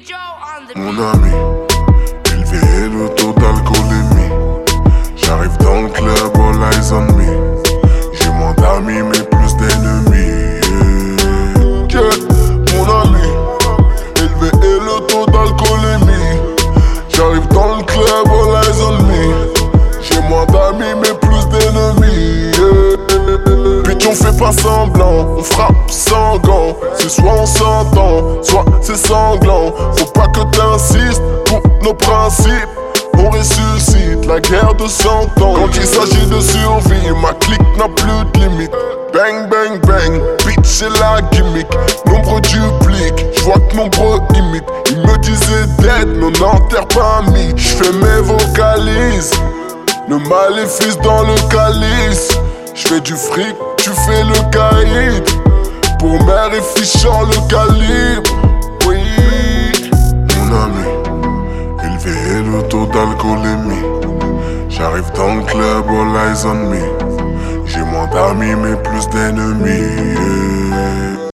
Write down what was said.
Mon ami, élevé et le taux d'alcoolémie. J'arrive dans le club, all eyes on me. J'ai moins d'amis mais plus d'ennemis. Mon ami, élevé et le taux d'alcoolémie. J'arrive dans le club, all eyes on me. J'ai moins d'amis mais plus d'ennemis. Bitch, on fait pas semblant, on frappe sans gants. C'est soit on s'entend, soit c'est sanglant. Faut pas que t'insistes pour nos principes. On ressuscite la guerre de 100 ans. Quand il s'agit de survie, ma clique n'a plus de limite. Bang bang bang, bitch c'est la gimmick. Nombre duplique, j'vois que nombreux imitent. Ils me disaient dead, mais on n'enterre pas un mythe. J'fais mes vocalises, le maléfice dans le calice. J'fais du fric, tu fais le caïd. Pour mère et fichant le calibre. Oui, mon ami, élevé et le taux d'alcoolémie. J'arrive dans le club, all eyes on me. J'ai moins d'amis mais plus d'ennemis.